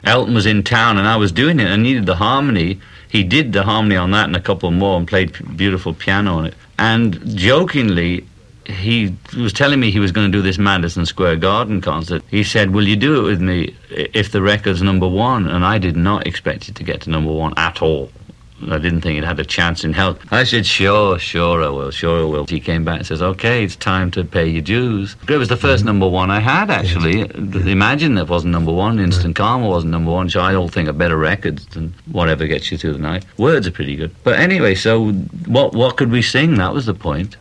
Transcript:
Elton was in town and I was doing it. I needed the harmony. He did the harmony on that and a couple more and played beautiful piano on it. And jokingly, he was telling me he was going to do this Madison Square Garden concert. He said, will you do it with me if the record's number one? And I did not expect it to get to number one at all. I didn't think it had a chance in hell. I said, sure I will. He came back and says, okay, it's time to pay your dues. It was the first number one I had, actually. Imagine that wasn't number one. Instant Karma wasn't number one. So I don't think are better records than Whatever Gets You Through the Night. Words are pretty good. But anyway, so what could we sing? That was the point.